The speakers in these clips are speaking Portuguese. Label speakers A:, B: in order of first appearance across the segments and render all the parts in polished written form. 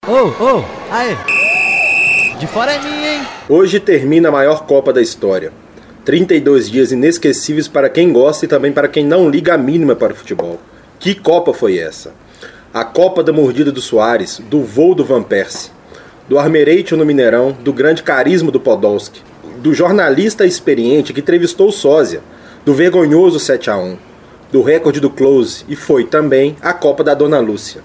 A: Aê! De fora é minha, hein?
B: Hoje termina a maior Copa da história. 32 dias inesquecíveis para quem gosta e também para quem não liga a mínima para o futebol. Que Copa foi essa? A Copa da mordida do Soares, do voo do Van Persie, do Armereito no Mineirão, do grande carisma do Podolski, do jornalista experiente que entrevistou o Sósia, do vergonhoso 7-1, do recorde do Close e foi também a Copa da Dona Lúcia.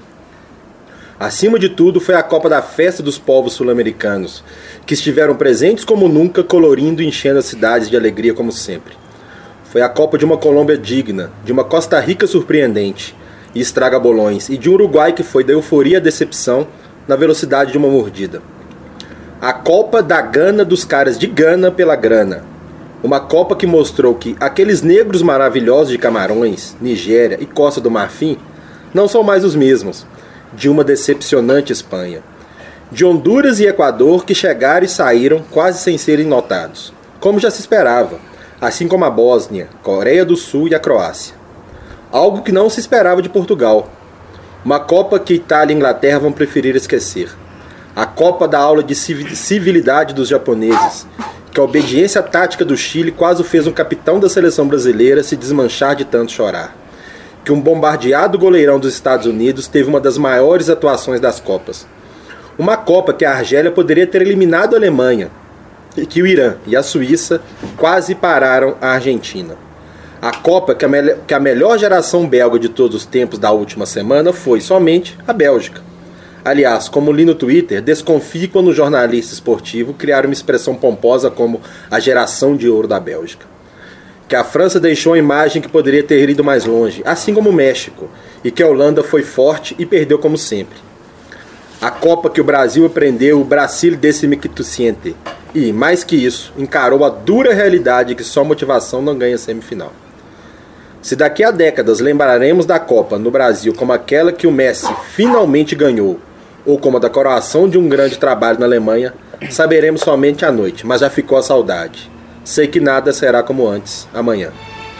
B: Acima de tudo, foi a Copa da Festa dos Povos Sul-Americanos, que estiveram presentes como nunca, colorindo e enchendo as cidades de alegria como sempre. Foi a Copa de uma Colômbia digna, de uma Costa Rica surpreendente e estraga-bolões, e de um Uruguai que foi da euforia à decepção na velocidade de uma mordida. A Copa da Gana dos caras de Gana pela grana. Uma Copa que mostrou que aqueles negros maravilhosos de Camarões, Nigéria e Costa do Marfim não são mais os mesmos, de uma decepcionante Espanha. De Honduras e Equador que chegaram e saíram quase sem serem notados, como já se esperava, assim como a Bósnia, Coreia do Sul e a Croácia. Algo que não se esperava de Portugal. Uma Copa que Itália e Inglaterra vão preferir esquecer. A Copa da aula de civilidade dos japoneses, que a obediência tática do Chile quase fez um capitão da seleção brasileira se desmanchar de tanto chorar. Que um bombardeado goleirão dos Estados Unidos teve uma das maiores atuações das Copas. Uma Copa que a Argélia poderia ter eliminado a Alemanha, e que o Irã e a Suíça quase pararam a Argentina. A Copa que a melhor geração belga de todos os tempos da última semana foi somente a Bélgica. Aliás, como li no Twitter, desconfie quando um jornalista esportivo criar uma expressão pomposa como a geração de ouro da Bélgica. Que a França deixou uma imagem que poderia ter ido mais longe, assim como o México, e que a Holanda foi forte e perdeu como sempre. A Copa que o Brasil aprendeu o Brasil desimictuciente e, mais que isso, encarou a dura realidade que só motivação não ganha semifinal. Se daqui a décadas lembraremos da Copa no Brasil como aquela que o Messi finalmente ganhou, ou como a da coroação de um grande trabalho na Alemanha, saberemos somente à noite, mas já ficou a saudade. Sei que nada será como antes, amanhã.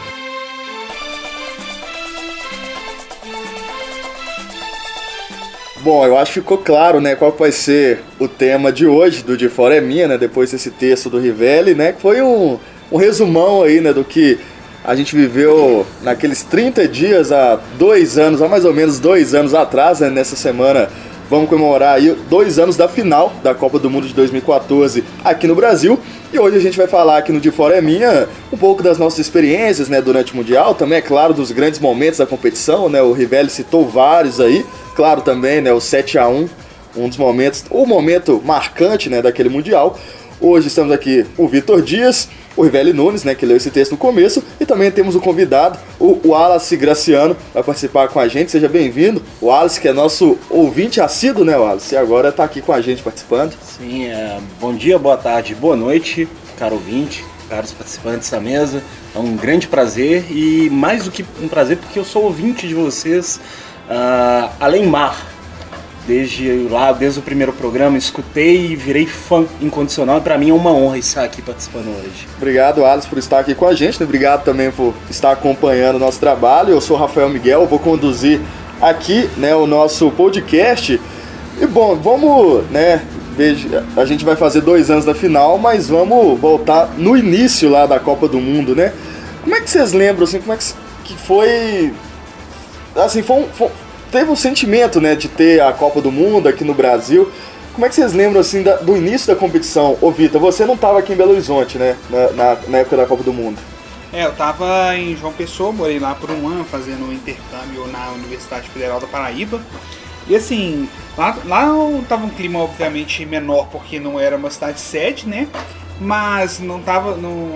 C: Bom, eu acho que ficou claro, né, qual vai ser o tema de hoje, do De Fora é Minha, né, depois desse texto do Rivelli, né, que foi um resumão aí, né, do que a gente viveu naqueles 30 dias há 2 anos, há mais ou menos 2 anos atrás, né, nessa semana. Vamos comemorar aí 2 anos da final da Copa do Mundo de 2014 aqui no Brasil. E hoje a gente vai falar aqui no De Fora é Minha um pouco das nossas experiências, né, durante o Mundial. Também, é claro, dos grandes momentos da competição, né? O Rivelli citou vários aí. Claro também, né, o 7-1, um dos momentos, o momento marcante, né, daquele Mundial. Hoje estamos aqui o Vitor Dias, o Rivelli Nunes, né, que leu esse texto no começo, e também temos o convidado, o Wallace Graciano, vai participar com a gente. Seja bem-vindo. O Wallace, que é nosso ouvinte assíduo, né, Wallace? E agora está aqui com a gente participando.
D: Sim, bom dia, boa tarde, boa noite, caro ouvinte, caros participantes da mesa. É um grande prazer, e mais do que um prazer, porque eu sou ouvinte de vocês, além mar. Desde o primeiro programa, escutei e virei fã incondicional, e para mim é uma honra estar aqui participando hoje.
C: Obrigado, Alice, por estar aqui com a gente, né? Obrigado também por estar acompanhando o nosso trabalho. Eu sou o Rafael Miguel, vou conduzir aqui, né, o nosso podcast. E bom, vamos, né, a gente vai fazer 2 anos da final, mas vamos voltar no início lá da Copa do Mundo, né? Como é que vocês lembram, assim, como é que foi, assim, teve um sentimento, né, de ter a Copa do Mundo aqui no Brasil. Como é que vocês lembram, assim, do início da competição? Ô, Vitor, você não estava aqui em Belo Horizonte, né, na época da Copa do Mundo?
E: Eu estava em João Pessoa, morei lá por 1 ano, fazendo um intercâmbio na Universidade Federal da Paraíba. E assim, lá estava um clima obviamente menor, porque não era uma cidade sede, né, mas não estava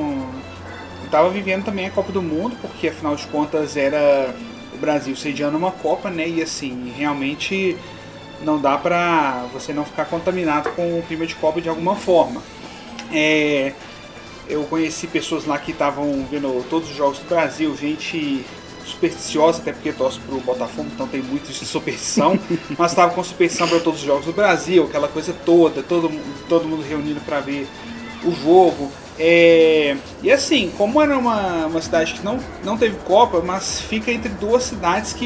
E: vivendo também a Copa do Mundo, porque afinal de contas era o Brasil sediando uma Copa, né? E assim, realmente não dá pra você não ficar contaminado com o clima de Copa de alguma forma. Eu conheci pessoas lá que estavam vendo todos os jogos do Brasil, gente supersticiosa, até porque torce pro Botafogo, então tem muito de superstição, mas estava com superstição para todos os jogos do Brasil, aquela coisa toda, todo mundo reunido para ver o jogo. E assim, como era uma cidade que não teve Copa, mas fica entre 2 cidades que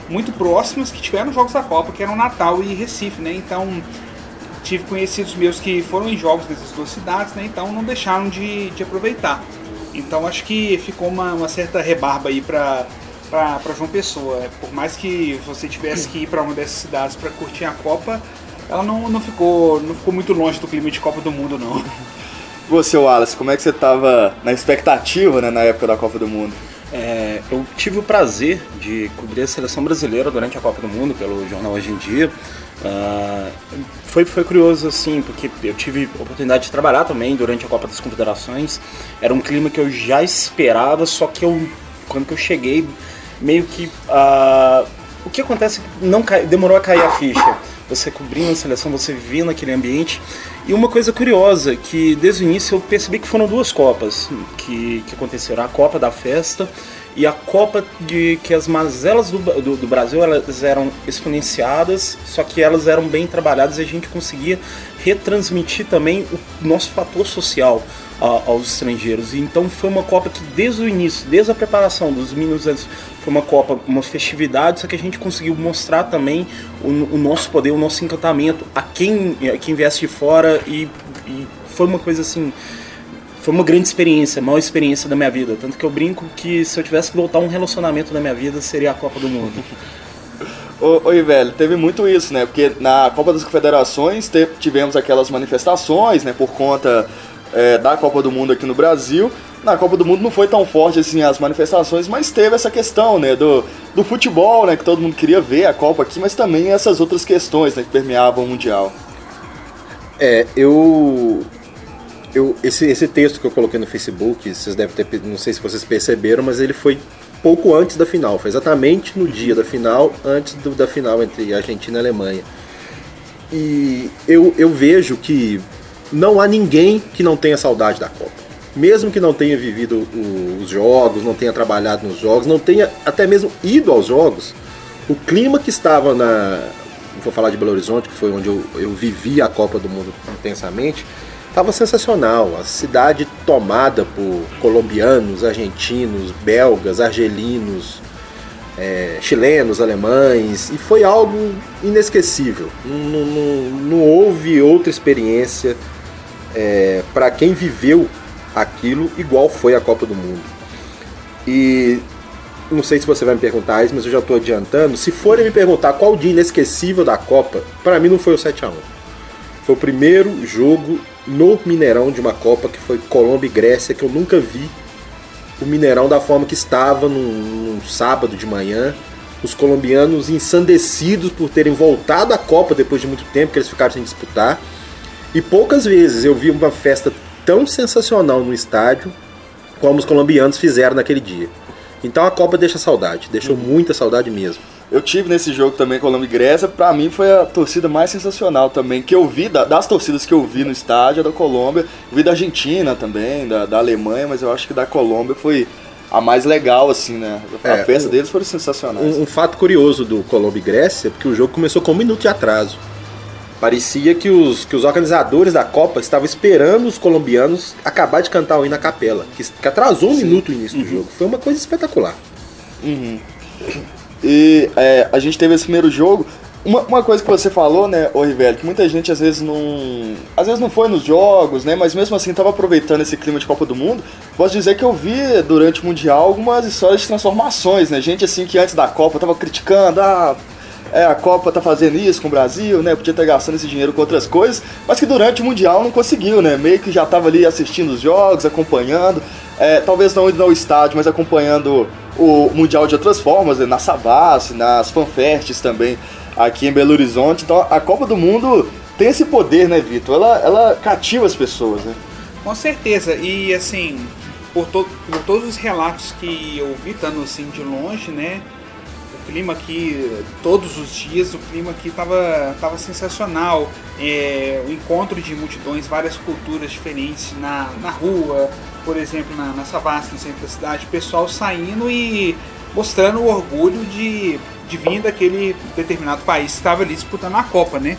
E: muito próximas que tiveram jogos da Copa, que eram Natal e Recife, né? Então tive conhecidos meus que foram em jogos dessas duas cidades, né? Então não deixaram de aproveitar. Então acho que ficou uma certa rebarba aí para João Pessoa. Por mais que você tivesse que ir para uma dessas cidades para curtir a Copa, ela não ficou muito longe do clima de Copa do Mundo, não.
C: Você, Wallace, como é que você estava na expectativa, né, na época da Copa do Mundo?
D: Eu tive o prazer de cobrir a seleção brasileira durante a Copa do Mundo pelo jornal Hoje em Dia. Foi curioso, assim, porque eu tive a oportunidade de trabalhar também durante a Copa das Confederações. Era um clima que eu já esperava, só que quando eu cheguei, meio que o que acontece é que demorou a cair a ficha. Você cobrindo a seleção, você vivendo aquele ambiente. E uma coisa curiosa, que desde o início eu percebi que foram duas Copas que aconteceram. A Copa da Festa e a Copa de que as mazelas do Brasil, elas eram exponenciadas, só que elas eram bem trabalhadas e a gente conseguia retransmitir também o nosso fator social aos estrangeiros. E então foi uma Copa que desde o início, desde a preparação dos mínimos anos, foi uma Copa, uma festividade, só que a gente conseguiu mostrar também o nosso poder, o nosso encantamento a quem viesse de fora e foi uma coisa assim, foi uma grande experiência, a maior experiência da minha vida. Tanto que eu brinco que se eu tivesse que voltar um relacionamento da minha vida, seria a Copa do Mundo.
C: Oi, velho, teve muito isso, né? Porque na Copa das Confederações tivemos aquelas manifestações, né? Por conta da Copa do Mundo aqui no Brasil. Na Copa do Mundo não foi tão forte assim as manifestações, mas teve essa questão, né? Do futebol, né? Que todo mundo queria ver a Copa aqui, mas também essas outras questões, né? Que permeavam o Mundial.
B: Esse texto que eu coloquei no Facebook, vocês devem ter, não sei se vocês perceberam, mas ele foi pouco antes da final, foi exatamente no dia da final, antes da final entre Argentina e Alemanha. E eu vejo que não há ninguém que não tenha saudade da Copa. Mesmo que não tenha vivido os jogos, não tenha trabalhado nos jogos, não tenha até mesmo ido aos jogos, o clima que estava vou falar de Belo Horizonte, que foi onde eu vivi a Copa do Mundo intensamente, estava sensacional. A cidade tomada por colombianos, argentinos, belgas, argelinos, chilenos, alemães, e foi algo inesquecível. Não houve outra experiência para quem viveu aquilo igual foi a Copa do Mundo. E não sei se você vai me perguntar isso, mas eu já estou adiantando. Se forem me perguntar qual o dia inesquecível da Copa, para mim não foi o 7-1. Foi o primeiro jogo no Mineirão de uma Copa, que foi Colômbia e Grécia, que eu nunca vi o Mineirão da forma que estava num sábado de manhã. Os colombianos ensandecidos por terem voltado à Copa depois de muito tempo, que eles ficaram sem disputar. E poucas vezes eu vi uma festa tão sensacional no estádio como os colombianos fizeram naquele dia. Então a Copa deixa saudade, deixou muita saudade mesmo.
C: Eu tive nesse jogo também Colômbia e Grécia, pra mim foi a torcida mais sensacional também, que eu vi, das torcidas que eu vi no estádio, a da Colômbia, eu vi da Argentina também, da Alemanha, mas eu acho que da Colômbia foi a mais legal, assim, né? A festa deles foi sensacional.
B: Um fato curioso do Colômbia e Grécia é porque o jogo começou com 1 minuto de atraso. Parecia que os organizadores da Copa estavam esperando os colombianos acabar de cantar o hino na capela, que atrasou 1 minuto o início do jogo. Foi uma coisa espetacular.
C: E a gente teve esse primeiro jogo. Uma coisa que você falou, né, ô Rivelli, que muita gente às vezes não foi nos jogos, né, mas mesmo assim estava aproveitando esse clima de Copa do Mundo. Posso dizer que eu vi durante o Mundial algumas histórias de transformações, né, gente assim que antes da Copa estava criticando, a Copa tá fazendo isso com o Brasil, né, podia estar gastando esse dinheiro com outras coisas, mas que durante o Mundial não conseguiu, né, meio que já estava ali assistindo os jogos, acompanhando, talvez não indo ao estádio, mas acompanhando o Mundial de outras formas, né, na Savassi, nas fanfests também, aqui em Belo Horizonte. Então a Copa do Mundo tem esse poder, né, Vitor? Ela cativa as pessoas, né?
E: Com certeza, e assim, por todos os relatos que eu vi, estando assim de longe, né, o clima aqui, todos os dias, o clima aqui tava sensacional. O encontro de multidões, várias culturas diferentes na rua, por exemplo, na Savassi, no centro da cidade, o pessoal saindo e mostrando o orgulho de vir daquele determinado país que estava ali disputando a Copa, né?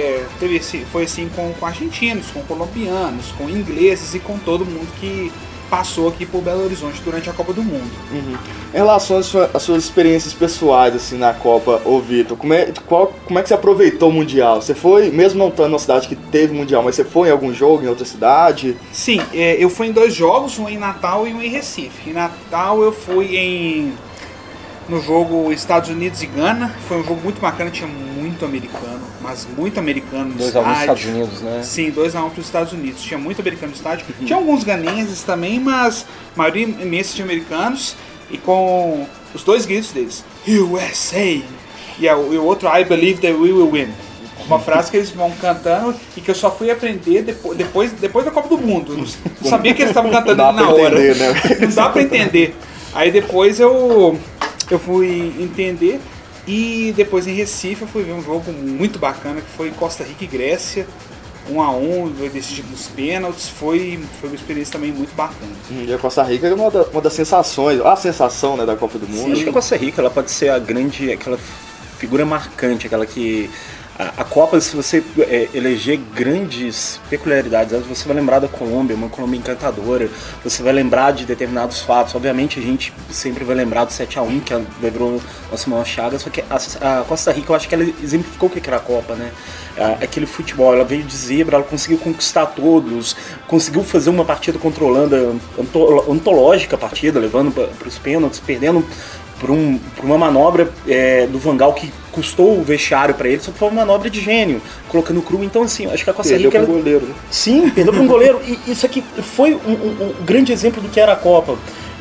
E: Foi assim com argentinos, com colombianos, com ingleses e com todo mundo que passou aqui por Belo Horizonte durante a Copa do Mundo.
C: Uhum. Em relação às suas experiências pessoais assim, na Copa, ô Vitor, como é que você aproveitou o Mundial? Você foi, mesmo não estando numa cidade que teve Mundial, mas você foi em algum jogo, em outra cidade?
E: Sim, eu fui em 2 jogos, um em Natal e um em Recife. Em Natal eu fui no jogo Estados Unidos e Gana, foi um jogo muito bacana, tinha muito americano, mas muito americano no
D: 2
E: estádio.
D: 2 a 1 Estados Unidos, né?
E: Sim, 2-1 para os Estados Unidos, tinha muito americano no estádio, tinha alguns ganenses também, mas a maioria imensa de americanos, e com os 2 gritos deles, USA, e o outro, I believe that we will win. Uma frase que eles vão cantando e que eu só fui aprender depois da Copa do Mundo. Não sabia que eles estavam cantando na hora.
C: Entender, né?
E: Não dá pra entender. Aí depois eu fui entender, e depois em Recife eu fui ver um jogo muito bacana que foi Costa Rica e Grécia, 1-1, foi decidido nos pênaltis, foi uma experiência também muito bacana.
C: E a Costa Rica é uma das sensações, a sensação, né, da Copa do Mundo.
D: Sim, acho que a Costa Rica ela pode ser aquela figura marcante, aquela que a Copa, se você eleger grandes peculiaridades, você vai lembrar da Colômbia, uma Colômbia encantadora, você vai lembrar de determinados fatos. Obviamente a gente sempre vai lembrar do 7-1, que virou nossa maior chaga, só que a Costa Rica, eu acho que ela exemplificou o que era a Copa, né? Aquele futebol, ela veio de zebra, ela conseguiu conquistar todos, conseguiu fazer uma partida contra a Holanda, antológica partida, levando para os pênaltis, perdendo por uma manobra do Van Gaal que custou o vestiário para ele, só que foi uma manobra de gênio, colocando cru. Então, assim, acho que a Costa Rica...
C: Perdeu para um goleiro, né?
D: Sim, perdeu para um goleiro. E isso aqui foi um grande exemplo do que era a Copa.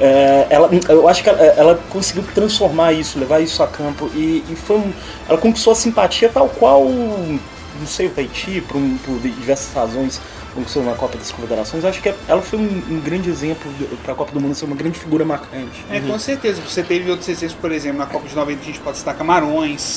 D: Eu acho que ela conseguiu transformar isso, levar isso a campo. E ela conquistou a simpatia tal qual, não sei, o Tahiti, por diversas razões, conquistou na Copa das Confederações. Acho que ela foi um grande exemplo para a Copa do Mundo ser uma grande figura marcante.
E: Com certeza. Você teve outros exemplos, por exemplo, na Copa de 90 a gente pode citar Camarões.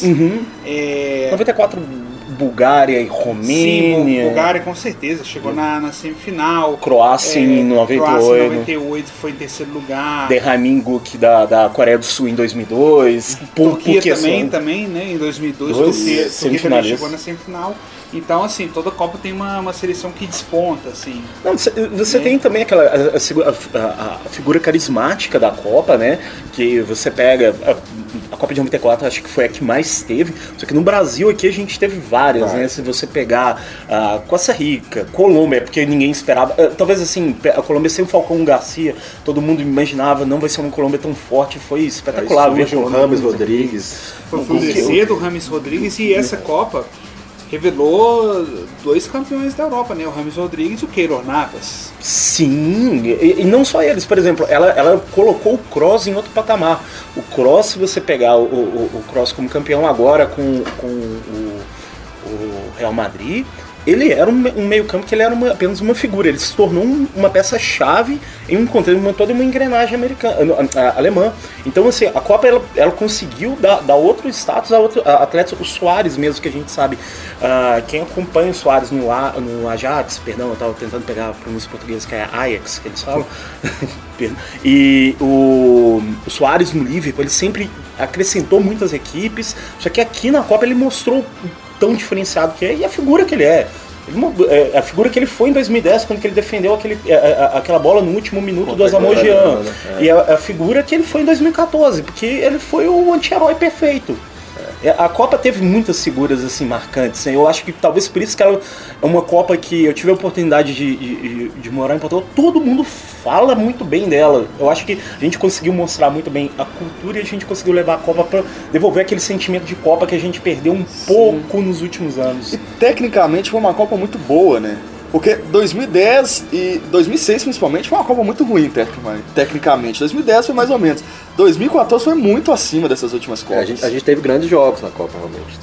D: 94, Bulgária e Romênia.
E: Sim, Bulgária com certeza, chegou na semifinal.
D: Croácia em 98.
E: Croácia em 98, foi em terceiro lugar.
D: Derramin Guk da Coreia do Sul em 2002.
E: Turquia também, né, em 2002. Turquia também chegou na semifinal. Então, assim, toda Copa tem uma seleção que desponta, assim.
D: Não, você tem também a figura carismática da Copa, né? Que você pega... A Copa de 94 acho que foi a que mais teve. Só que no Brasil aqui a gente teve várias, né? Se você pegar Costa Rica, Colômbia, porque ninguém esperava... Talvez, assim, a Colômbia sem o Falcão Garcia, todo mundo imaginava, não vai ser uma Colômbia tão forte. Foi espetacular.
B: Veja o Rames Rodrigues.
E: Foi o descer do Rames Rodrigues, e essa Copa revelou 2 campeões da Europa, né? O Rames Rodrigues e o Keylor Navas.
D: Sim, e não só eles. Por exemplo, ela colocou o Kroos em outro patamar. O Kroos, se você pegar o Kroos como campeão agora com o Real Madrid, ele era um meio campo que ele era apenas uma figura. Ele se tornou uma peça-chave em toda uma engrenagem alemã. Então, assim, a Copa ela conseguiu dar outro status a outros atletas. O Soares mesmo, que a gente sabe, quem acompanha o Soares no Ajax, perdão, eu estava tentando pegar para uns portugueses que é Ajax, que eles falam. E o Soares no Liverpool, ele sempre acrescentou muitas equipes, só que aqui na Copa ele mostrou tão diferenciado que é, e a figura que ele é. A figura que ele foi em 2010, quando ele defendeu aquela bola no último minuto do Asamoah Gyan. E a figura que ele foi em 2014, porque ele foi o anti-herói perfeito. A Copa teve muitas figuras assim marcantes. Eu acho que talvez por isso que ela é uma Copa que eu tive a oportunidade de morar em Portugal. Todo mundo fala muito bem dela. Eu acho que a gente conseguiu mostrar muito bem a cultura, e a gente conseguiu levar a Copa para devolver aquele sentimento de Copa que a gente perdeu um pouco nos últimos anos.
C: E tecnicamente foi uma Copa muito boa, né? Porque 2010 e 2006 principalmente foi uma Copa muito ruim tecnicamente. 2010 foi mais ou menos. 2014 foi muito acima dessas últimas Copas.
B: A gente teve grandes jogos na Copa, realmente.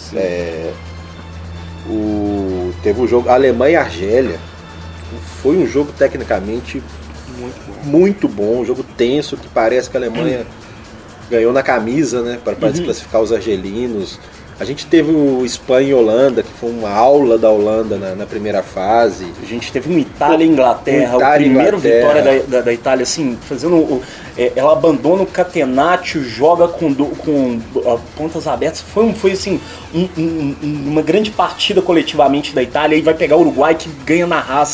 B: Teve um jogo Alemanha e Argélia. Foi um jogo tecnicamente muito bom. Um jogo tenso, que parece que a Alemanha ganhou na camisa, né, para desclassificar os argelinos. A gente teve o Espanha e Holanda, que foi uma aula da Holanda na primeira fase.
D: A gente teve um Itália e Inglaterra, a primeira vitória da Itália, assim, fazendo... ela abandona o catenaccio, joga com pontas abertas. Foi assim, uma grande partida coletivamente da Itália. Aí vai pegar o Uruguai, que ganha na raça.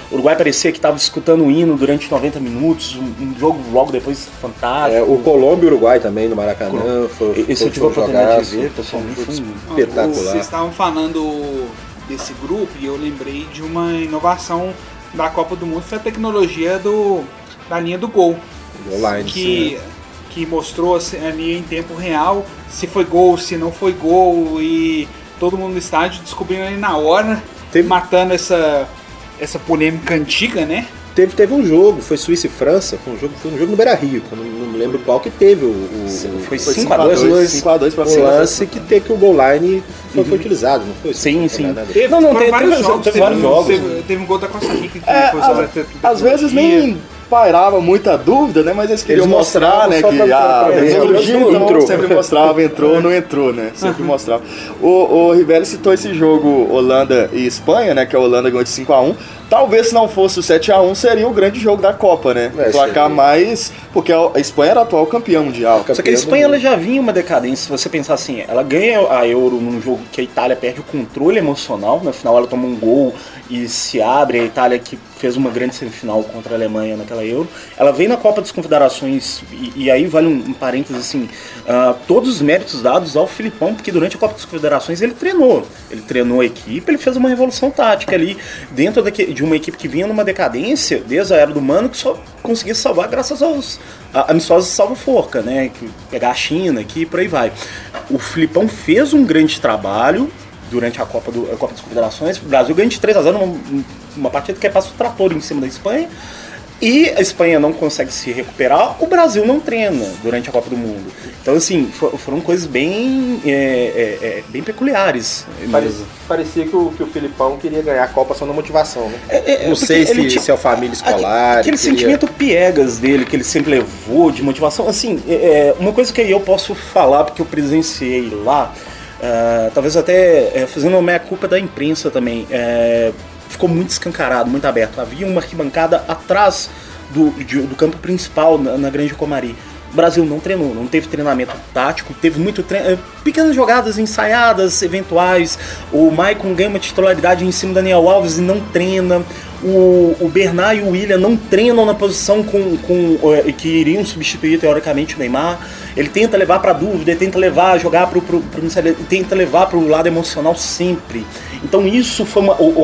D: O Uruguai parecia que estava escutando o hino durante 90 minutos, um jogo logo depois fantástico.
B: O Colômbia e o Uruguai também no Maracanã.
D: Esse eu tive a oportunidade de ver, pessoalmente. Foi
B: espetacular.
E: Vocês estavam falando desse grupo e eu lembrei de uma inovação da Copa do Mundo, foi a tecnologia da linha do gol.
B: Online,
E: que mostrou ali em tempo real se foi gol, se não foi gol, e todo mundo no estádio descobrindo ali na hora, matando essa polêmica antiga, né?
B: Teve um jogo, foi Suíça e França, foi um jogo no Beira-Rio, eu não me lembro qual que teve
D: foi 5x2
B: para o lance que teve que o goal line foi utilizado, não foi?
D: Sim.
E: Teve vários jogos. Teve um gol da Costa Rica que foi sobre
C: às vezes nem pairava muita dúvida, né? Mas eles queriam mostrar, né? Que tecnologia sempre mostrava, entrou, não entrou, né? Sempre mostrava. O Rivelli citou esse jogo Holanda e Espanha, né? Que a Holanda ganhou de 5x1. Talvez se não fosse o 7x1 seria o grande jogo da Copa, né? Placar mais... Porque a Espanha era a atual campeã mundial.
D: Só que a Espanha ela já vinha uma decadência, se você pensar assim, ela ganha a Euro num jogo que a Itália perde o controle emocional, no final ela toma um gol e se abre, a Itália que fez uma grande semifinal contra a Alemanha naquela Euro, ela vem na Copa das Confederações, e aí vale um parênteses assim, todos os méritos dados ao Filipão, porque durante a Copa das Confederações ele treinou a equipe, ele fez uma revolução tática ali, dentro de uma equipe que vinha numa decadência, desde a era do Mano, que só conseguia salvar graças aos amistosos de salva-forca, né, que pegar a China aqui e por aí vai. O Filipão fez um grande trabalho durante a Copa das Confederações. O Brasil ganha de 3x0 numa partida que passa o trator em cima da Espanha. E a Espanha não consegue se recuperar, o Brasil não treina durante a Copa do Mundo. Então, assim, foram coisas bem peculiares.
B: Parecia que o Filipão queria ganhar a Copa só na motivação, né? Não sei se é o família escolar.
D: Aquele sentimento piegas dele, que ele sempre levou de motivação. Assim, uma coisa que eu posso falar, porque eu presenciei lá, talvez até fazendo uma meia-culpa da imprensa também, ficou muito escancarado, muito aberto. Havia uma arquibancada atrás do campo principal na Grande Comari. O Brasil não treinou, não teve treinamento tático, teve muito pequenas jogadas ensaiadas, eventuais. O Maicon ganha uma titularidade em cima do Daniel Alves e não treina. O Bernard e o William não treinam na posição que iriam substituir teoricamente o Neymar. Ele tenta levar para dúvida, ele tenta levar a jogar tenta levar para o lado emocional sempre. Então isso foi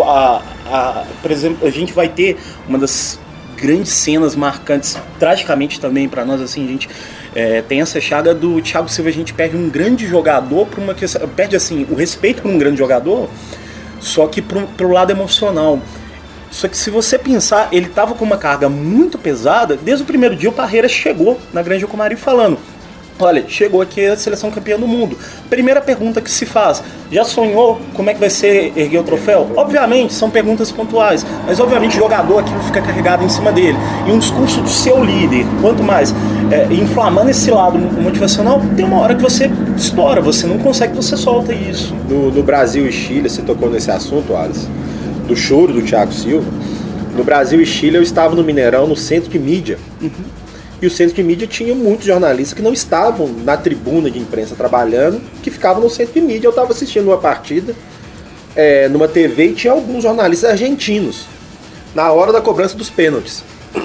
D: por exemplo, a gente vai ter uma das grandes cenas marcantes, tragicamente também para nós, assim, a gente tem essa chaga do Thiago Silva, a gente perde um grande jogador por uma questão, perde assim, o respeito por um grande jogador, só que pro lado emocional. Só que se você pensar, ele estava com uma carga muito pesada, desde o primeiro dia o Parreira chegou na Grande Comari falando: olha, chegou aqui a seleção campeã do mundo. Primeira pergunta que se faz: já sonhou como é que vai ser erguer o troféu? Obviamente, são perguntas pontuais, mas obviamente o jogador aquilo fica carregado em cima dele. E um discurso do seu líder, quanto mais inflamando esse lado motivacional, tem uma hora que você estoura, você não consegue, você solta isso.
B: No Brasil e Chile, você tocou nesse assunto, Alisson, do choro do Thiago Silva. No Brasil e Chile eu estava no Mineirão, no centro de mídia. E o centro de mídia tinha muitos jornalistas que não estavam na tribuna de imprensa trabalhando, que ficavam no centro de mídia. Eu estava assistindo uma partida numa TV e tinha alguns jornalistas argentinos na hora da cobrança dos pênaltis.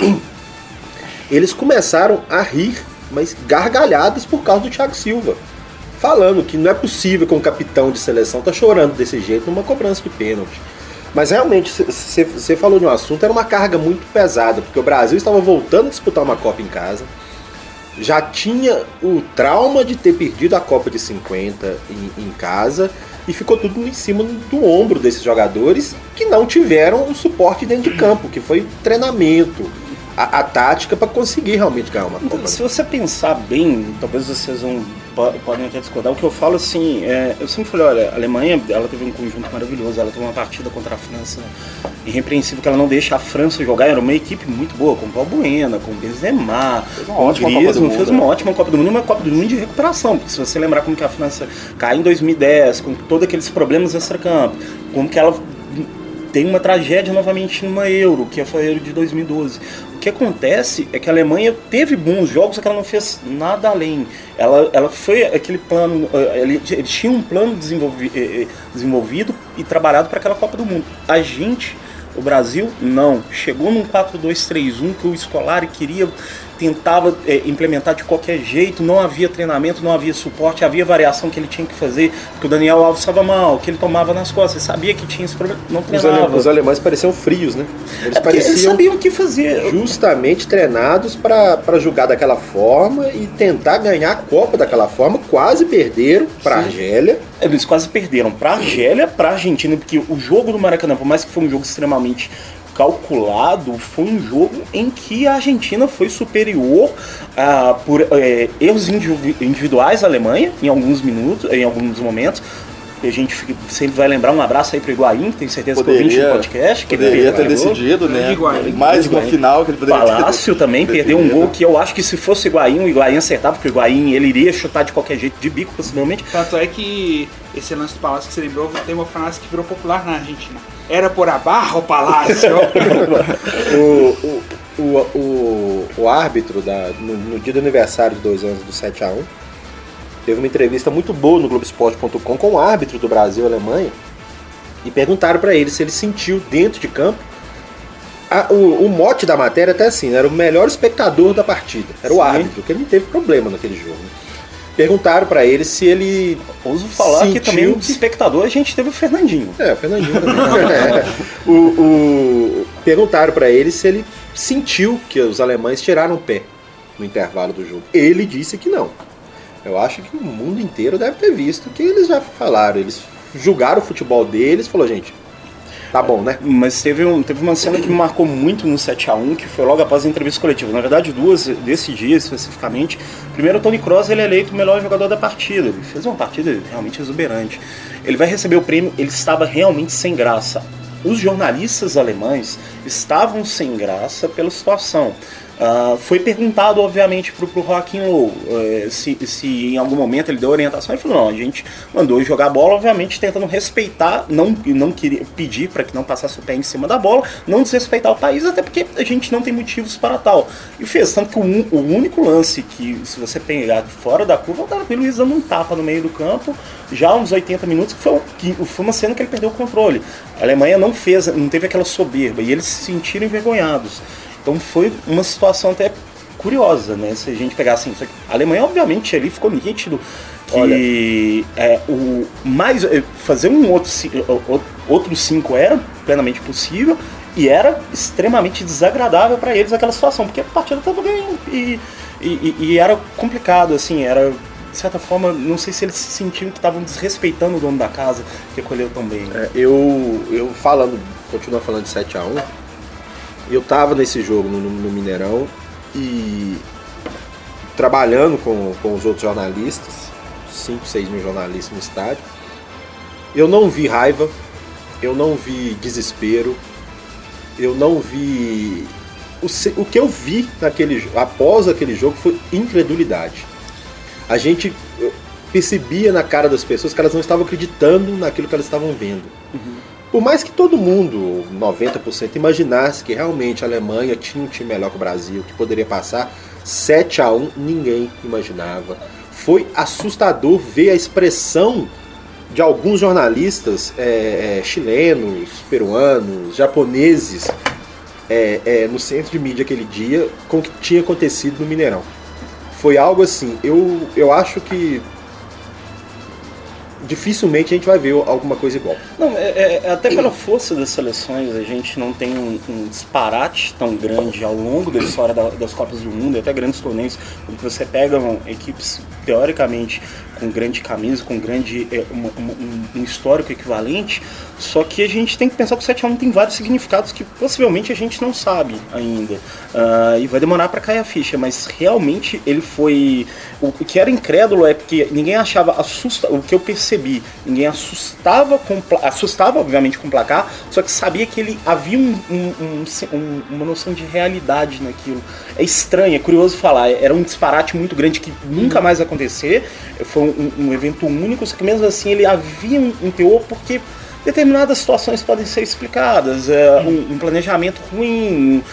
B: Eles começaram a rir, mas gargalhadas por causa do Thiago Silva, falando que não é possível que um capitão de seleção tá chorando desse jeito numa cobrança de pênalti. Mas realmente, você falou de um assunto, era uma carga muito pesada, porque o Brasil estava voltando a disputar uma Copa em casa, já tinha o trauma de ter perdido a Copa de 50 em casa, e ficou tudo em cima do ombro desses jogadores que não tiveram o suporte dentro de campo, que foi treinamento, a tática para conseguir realmente ganhar uma Copa.
D: Se você pensar bem, talvez vocês podem até discordar, o que eu falo assim, eu sempre falei, olha, a Alemanha, ela teve um conjunto maravilhoso, ela teve uma partida contra a França irrepreensível, que ela não deixa a França jogar, era uma equipe muito boa, com o Valbuena, com o Benzema, com o Griezmann, fez uma ótima Copa do Mundo, uma Copa do Mundo de recuperação, porque se você lembrar como que a França cai em 2010, com todos aqueles problemas extra-campo, como que ela tem uma tragédia novamente numa Euro, que foi a Euro de 2012. O que acontece é que a Alemanha teve bons jogos, só que ela não fez nada além. Ela foi aquele plano, eles tinham um plano desenvolvido e trabalhado para aquela Copa do Mundo. A gente O Brasil, não. Chegou num 4-2-3-1 que o Scolari tentava implementar de qualquer jeito, não havia treinamento, não havia suporte, havia variação que ele tinha que fazer, que o Daniel Alves estava mal, que ele tomava nas costas, sabia que tinha esse problema, não treinava.
B: Os alemães pareciam frios, né?
D: Eles sabiam o que fazer.
B: Justamente treinados para jogar daquela forma e tentar ganhar a Copa daquela forma, quase perderam para a Argélia.
D: Eles quase perderam para a Argélia, para a Argentina, porque o jogo do Maracanã, por mais que foi um jogo extremamente calculado, foi um jogo em que a Argentina foi superior por erros individuais à Alemanha em alguns momentos. A gente sempre vai lembrar, um abraço aí pro Higuaín, que tenho certeza que ouvinte do podcast. Que
C: poderia ter decidido, né? Mais uma final que ele poderia ter.
D: Palácio também perdeu um gol que eu acho que se fosse o Higuaín acertava, porque o Higuaín ele iria chutar de qualquer jeito, de bico possivelmente.
E: Tanto é que esse lance do Palácio que você lembrou, tem uma frase que virou popular na Argentina. Era por abaixo o Palácio.
B: O árbitro, no dia do aniversário de 2 anos do 7-1, teve uma entrevista muito boa no Globoesporte.com com o árbitro do Brasil e Alemanha e perguntaram para ele se ele sentiu dentro de campo. O mote da matéria até assim, era o melhor espectador da partida, era o árbitro, porque ele não teve problema naquele jogo. Né? Perguntaram para ele se ele
D: ouso falar que também o espectador a gente teve o Fernandinho.
B: O Fernandinho também. Perguntaram para ele se ele sentiu que os alemães tiraram o pé no intervalo do jogo. Ele disse que não. Eu acho que o mundo inteiro deve ter visto que eles já falaram, eles julgaram o futebol deles, falou, gente, tá bom, né?
D: Mas teve uma cena que me marcou muito no 7-1, que foi logo após a entrevista coletiva. Na verdade, 2 desse dia especificamente. Primeiro, o Toni Kroos, ele é eleito o melhor jogador da partida. Ele fez uma partida realmente exuberante. Ele vai receber o prêmio, ele estava realmente sem graça. Os jornalistas alemães estavam sem graça pela situação. Foi perguntado, obviamente, pro Joachim Löw se em algum momento ele deu orientação. Ele falou, não, a gente mandou jogar a bola, obviamente tentando respeitar, não queria pedir para que não passasse o pé em cima da bola, não desrespeitar o país, até porque a gente não tem motivos para tal. E fez, tanto que o único lance que, se você pegar fora da curva, o Davi Luiz dando um tapa no meio do campo, já uns 80 minutos, que foi uma cena que ele perdeu o controle. A Alemanha não teve aquela soberba, e eles se sentiram envergonhados. Então foi uma situação até curiosa, né? Se a gente pegar assim, a Alemanha obviamente ali ficou nítido que fazer um outro 5 era plenamente possível e era extremamente desagradável para eles aquela situação, porque a partida estava ganhando e era complicado, assim, era de certa forma, não sei se eles se sentiam que estavam desrespeitando o dono da casa que acolheu tão bem.
B: Continuando falando de 7-1, eu tava nesse jogo no Mineirão e trabalhando com os outros jornalistas, 5, 6 mil jornalistas no estádio. Eu não vi raiva, eu não vi desespero, eu não vi... O que eu vi após aquele jogo foi incredulidade. A gente percebia na cara das pessoas que elas não estavam acreditando naquilo que elas estavam vendo. Uhum. Por mais que todo mundo, 90%, imaginasse que realmente a Alemanha tinha um time melhor que o Brasil, que poderia passar 7-1, ninguém imaginava. Foi assustador ver a expressão de alguns jornalistas chilenos, peruanos, japoneses no centro de mídia aquele dia com o que tinha acontecido no Mineirão. Foi algo assim, eu acho que dificilmente a gente vai ver alguma coisa igual.
D: Não, até pela força das seleções, a gente não tem um disparate tão grande ao longo da história das Copas do Mundo, até grandes torneios, quando você pega equipes teoricamente com grande camisa, com grande um histórico equivalente, só que a gente tem que pensar que o 7-1 tem vários significados que possivelmente a gente não sabe ainda, e vai demorar para cair a ficha, mas realmente ele foi... O que era incrédulo é porque ninguém achava o que eu percebi, ninguém assustava obviamente com o placar, só que sabia que ele havia uma noção de realidade naquilo. É estranho, é curioso falar, era um disparate muito grande que nunca mais ia acontecer, foi um evento único, só que mesmo assim ele havia um teor, porque determinadas situações podem ser explicadas, um planejamento ruim,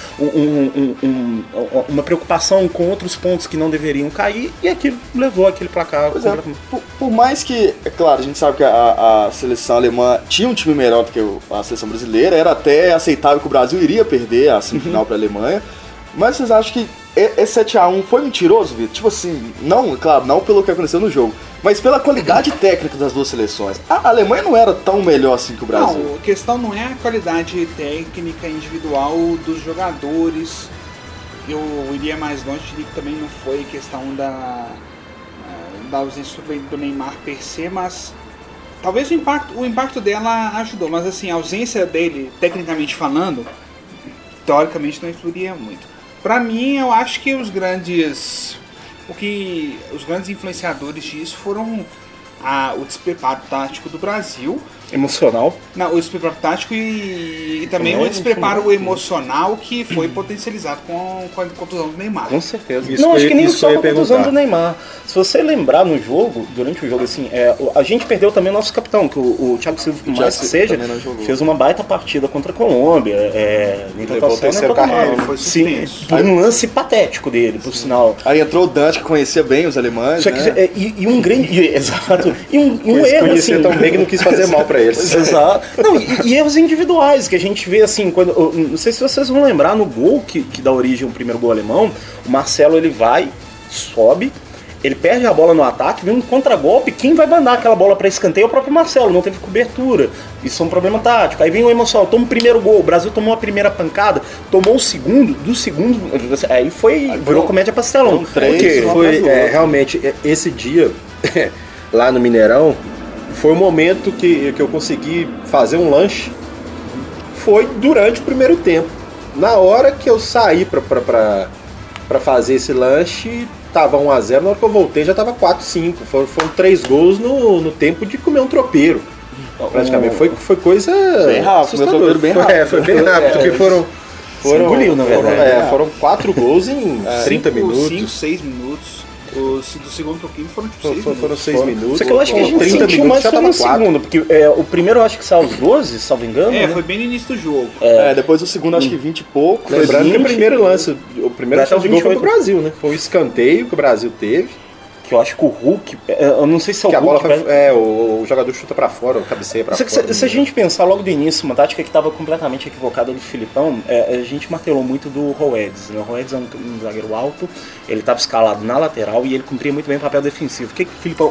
D: uma preocupação com outros pontos que não deveriam cair, e aquilo levou aquele placar.
C: Por mais que, é claro, a gente sabe que a seleção alemã tinha um time melhor do que a seleção brasileira, era até aceitável que o Brasil iria perder a semifinal para a Alemanha, mas vocês acham que esse 7-1 foi mentiroso, Vitor? Tipo assim, não, claro, não pelo que aconteceu no jogo, mas pela qualidade técnica das duas seleções. A Alemanha não era tão melhor assim que o Brasil.
E: Não, a questão não é a qualidade técnica individual dos jogadores. Eu iria mais longe, diria que também não foi questão da ausência do Neymar per se, mas talvez o impacto dela ajudou, mas assim, a ausência dele, tecnicamente falando, teoricamente não influiria muito. Pra mim, eu acho que os grandes influenciadores disso foram o despreparo tático do Brasil.
D: Emocional.
E: Não, o despreparo tático e também o despreparo emocional que foi potencializado com a contusão do Neymar.
D: Com certeza. Acho que nem só com a contusão do Neymar. Se você lembrar no jogo, durante o jogo, assim, a gente perdeu também o nosso capitão, que o Thiago Silva, por mais que seja, fez uma baita partida contra a Colômbia. Sim, por um lance patético dele, por sinal.
C: Aí entrou o Dante, que conhecia bem os alemães,
D: só que,
C: né?
D: E um grande... Exato. E um erro,
B: conhecia
D: assim...
B: tão bem que não quis fazer mal pra eles.
D: Exato. Não, e erros individuais que a gente vê assim, quando, não sei se vocês vão lembrar no gol que dá origem ao primeiro gol alemão, o Marcelo ele vai, sobe, ele perde a bola no ataque, vem um contragolpe, quem vai mandar aquela bola para escanteio é o próprio Marcelo, não teve cobertura, isso é um problema tático. Aí vem o emocional, toma o primeiro gol, o Brasil tomou a primeira pancada, tomou o segundo, aí virou comédia pastelão.
B: Porque foi realmente esse dia lá no Mineirão. Foi o momento que eu consegui fazer um lanche. Foi durante o primeiro tempo. Na hora que eu saí pra fazer esse lanche, tava 1-0. Na hora que eu voltei já tava 4-5. Foram 3 gols no tempo de comer um tropeiro. Praticamente. Foi coisa...
C: Bem rápido, meu tropeiro bem rápido.
B: Foi bem rápido, porque foram
D: engoliu, na verdade.
B: Foram 4 gols em 30 minutos.
E: 5, 6 minutos. Do segundo pouquinho foram tipo 6 minutos.
B: Foram 6 minutos.
D: Só que eu acho que a gente
B: 30
D: sentiu mais foi no segundo, porque o primeiro eu acho que saiu aos 12, salvo engano.
E: Né? Foi bem no início do jogo.
C: Depois o segundo acho que 20 e pouco.
B: Lembrando que o primeiro lance, o primeiro chance de gol foi do Brasil, né? Foi o escanteio que o Brasil teve.
D: Que eu acho que o Hulk, eu não sei se é o
B: que
D: Hulk...
B: a bola o jogador chuta pra fora, o cabeceia pra fora.
D: Se a gente pensar logo do início, uma tática que estava completamente equivocada do Filipão, a gente martelou muito do Roedes, né? O Roedes é um zagueiro alto, ele estava escalado na lateral e ele cumpria muito bem o papel defensivo. O que o Filipão...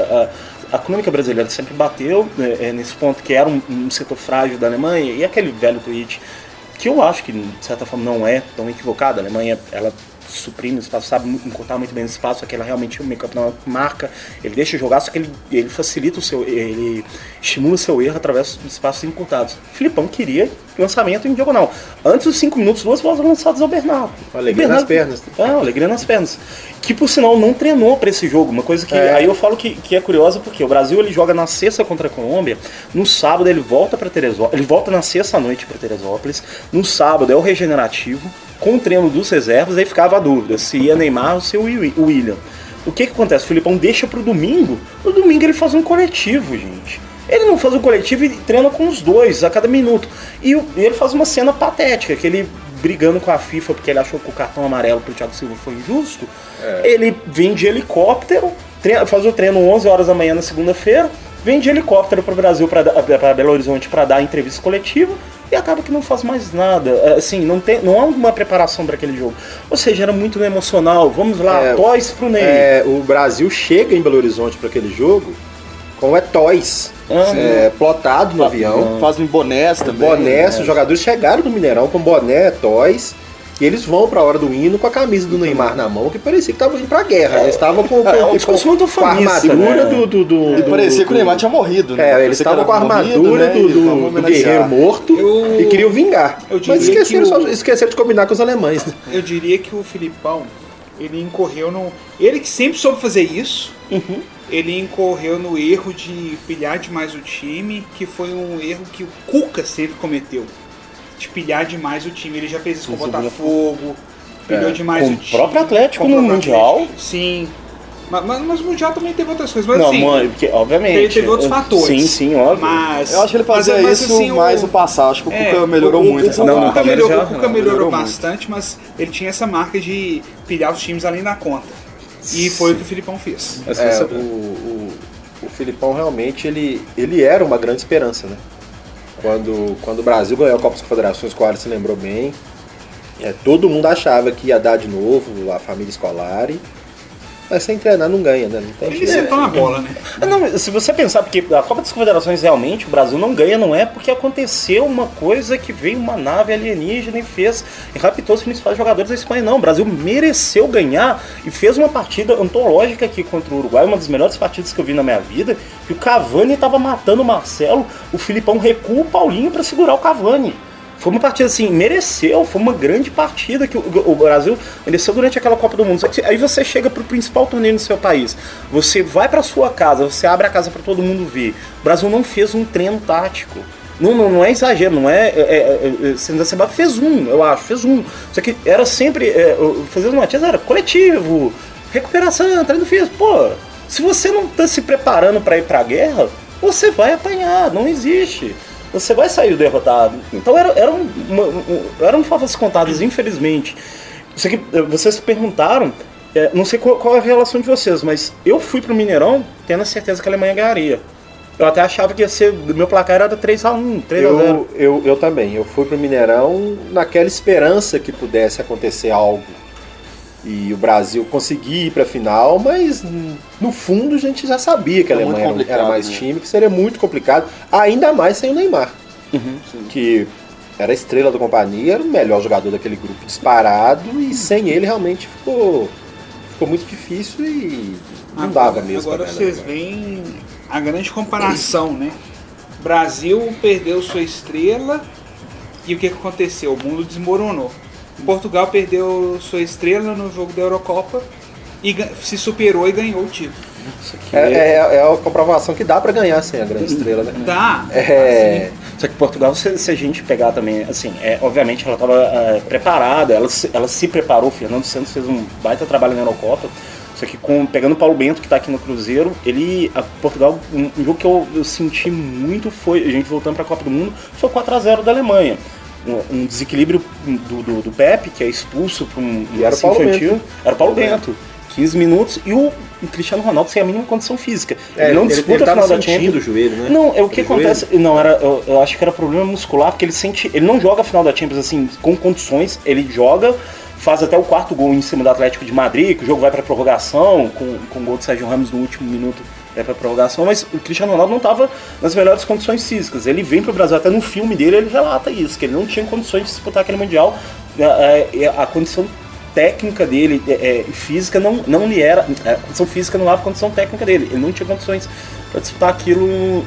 D: A econômica brasileira sempre bateu nesse ponto que era um setor frágil da Alemanha, e aquele velho tweet que eu acho que de certa forma não é tão equivocado. A Alemanha, ela suprime o espaço, sabe encurtar muito bem o espaço, aquela realmente o meio campo não marca, ele deixa jogar, só que ele facilita ele estimula o seu erro através dos espaços encurtados. O Filipão queria lançamento em diagonal. Antes dos 5 minutos, 2 bolas lançadas ao Bernardo.
B: Alegria nas pernas.
D: Alegria nas pernas. Que por sinal não treinou para esse jogo, uma coisa que aí eu falo que é curiosa, porque o Brasil ele joga na sexta contra a Colômbia, no sábado ele volta para Teresópolis, ele volta na sexta noite para Teresópolis, no sábado é o regenerativo, com o treino dos reservas, aí ficava a dúvida se ia Neymar ou se ia o William. O que acontece? O Filipão deixa pro domingo, no domingo ele faz um coletivo, gente. Ele não faz um coletivo e treina com os dois a cada minuto. E ele faz uma cena patética, que ele brigando com a FIFA porque ele achou que o cartão amarelo pro Thiago Silva foi injusto. Ele vem de helicóptero, faz o treino 11 horas da manhã na segunda-feira, vem de helicóptero para o Brasil, para Belo Horizonte, para dar entrevista coletiva, e acaba que não faz mais nada. Assim, não há uma preparação para aquele jogo. Ou seja, era muito emocional. Vamos lá, toys pro Ney.
B: O Brasil chega em Belo Horizonte para aquele jogo com toys. Plotado no avião.
C: Fazem bonés também.
B: Bonés, os jogadores chegaram do Mineirão com boné, toys. E eles vão pra hora do hino com a camisa do Neymar na mão, que parecia que estavam indo pra guerra. Eles estavam com a armadura do
C: parecia que o Neymar tinha morrido, né?
B: Eles estavam com a armadura do guerreiro morto e queriam vingar. Mas esqueceram de combinar com os alemães. Né?
E: Eu diria que o Filipão, ele incorreu no... Ele que sempre soube fazer isso, ele incorreu no erro de pilhar demais o time, que foi um erro que o Cuca sempre cometeu. De pilhar demais o time. Ele já fez isso com o Botafogo, pilhou demais o time.
D: Com o próprio Atlético no Mundial.
E: Sim. Mas o Mundial também teve outras coisas. Mas,
D: Não,
E: assim,
D: porque, obviamente.
E: teve outros fatores.
D: Sim, óbvio.
E: Mas,
C: Eu acho que ele fazia
E: mas,
C: isso
E: assim,
C: mais no passado. Acho que o Cuca melhorou muito essa
D: Não,
C: parte.
D: Palmeiras
E: O Cuca melhorou
C: muito.
E: bastante, mas ele tinha essa marca de pilhar os times além da conta. E foi o que o Filipão fez.
B: O Filipão realmente ele era uma grande esperança, né? Quando o Brasil ganhou a Copa das Confederações, que o Alisson se lembrou bem, todo mundo achava que ia dar de novo a família escolar, mas sem treinar não ganha, né? Não tem
E: Ele
B: jeito.
E: sentou na bola, né?
D: Não, se você pensar, porque a Copa das Confederações realmente o Brasil não ganha, não é porque aconteceu uma coisa que veio uma nave alienígena e raptou os principais jogadores da Espanha, não. O Brasil mereceu ganhar e fez uma partida antológica aqui contra o Uruguai, uma das melhores partidas que eu vi na minha vida, que o Cavani estava matando o Marcelo, o Filipão recua o Paulinho para segurar o Cavani. Foi uma partida assim, mereceu, foi uma grande partida que o Brasil mereceu durante aquela Copa do Mundo. Só que aí você chega pro principal torneio no seu país, você vai pra sua casa, você abre a casa pra todo mundo ver. O Brasil não fez um treino tático. Não é exagero, não é. Fez um. Só que era sempre. Fazer uma coisa era coletivo, recuperação, treino físico. Pô, se você não tá se preparando pra ir pra guerra, você vai apanhar, não existe. Você vai sair derrotado. Então eram favas contadas, infelizmente. Isso aqui, vocês perguntaram, não sei qual é a relação de vocês, mas eu fui pro Mineirão tendo a certeza que a Alemanha ganharia. Eu até achava que ia ser, meu placar era 3-1, 3-0.
B: Eu também. Eu fui pro Mineirão naquela esperança que pudesse acontecer algo. E o Brasil conseguir ir pra final, mas no fundo a gente já sabia que a Alemanha era mais time, que seria muito complicado, ainda mais sem o Neymar. Que era a estrela da companhia, era o melhor jogador daquele grupo disparado, e sem ele realmente ficou muito difícil e não dava mesmo.
E: Agora vocês veem a grande comparação, né? Brasil perdeu sua estrela e o que aconteceu? O mundo desmoronou. Portugal perdeu sua estrela no jogo da Eurocopa e se superou e ganhou o título.
B: É a comprovação que dá pra ganhar sem a grande estrela, né?
E: Dá.
D: Só que Portugal, se a gente pegar também, assim, obviamente ela estava preparada, ela se preparou, o Fernando Santos fez um baita trabalho na Eurocopa, só que pegando o Paulo Bento, que está aqui no Cruzeiro, Portugal, um jogo que eu senti muito foi, a gente voltando para a Copa do Mundo, foi 4-0 da Alemanha. Um desequilíbrio do Pepe, que é expulso para um lance infantil. Era o Paulo Bento. 15 minutos e o Cristiano Ronaldo sem a mínima condição física. Ele não disputa a final da Champions.
B: O joelho, né?
D: Não, o que acontece. Não, eu acho que era problema muscular, porque ele não joga a final da Champions assim, com condições. Ele joga, faz até o 4º gol em cima do Atlético de Madrid, que o jogo vai para prorrogação, com o gol do Sérgio Ramos no último minuto. Para prorrogação, mas o Cristiano Ronaldo não estava nas melhores condições físicas. Ele vem para o Brasil, até no filme dele ele relata isso, que ele não tinha condições de disputar aquele Mundial. A condição técnica dele, física, não lhe era. A condição física não dava a condição técnica dele. Ele não tinha condições para disputar aquilo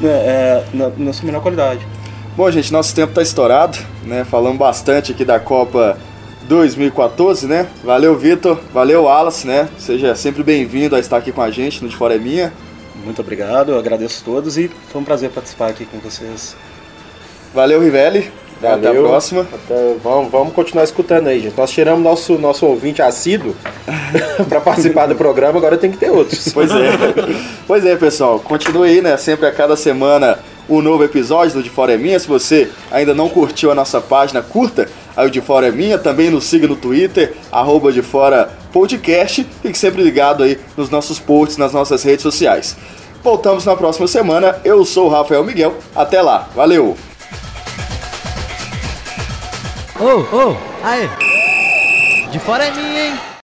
D: na sua melhor qualidade.
C: Bom, gente, nosso tempo está estourado, né? Falamos bastante aqui da Copa 2014, né? Valeu, Vitor. Valeu, Wallace, né? Seja sempre bem-vindo a estar aqui com a gente no De Fora é Minha.
D: Muito obrigado, eu agradeço a todos e foi um prazer participar aqui com vocês.
C: Valeu, Rivelli. Até a próxima.
B: Vamos continuar escutando aí, gente. Nós tiramos nosso ouvinte assíduo para participar do programa, agora tem que ter outros.
C: Pois é, pessoal. Continue aí, né? Sempre a cada semana um novo episódio do De Fora é Minha. Se você ainda não curtiu a nossa página, curta aí o De Fora é Minha. Também nos siga no Twitter, @DeForaPodcast. Fique sempre ligado aí nos nossos posts, nas nossas redes sociais. Voltamos na próxima semana. Eu sou o Rafael Miguel. Até lá. Valeu!
A: Aê! De Fora é Minha, hein?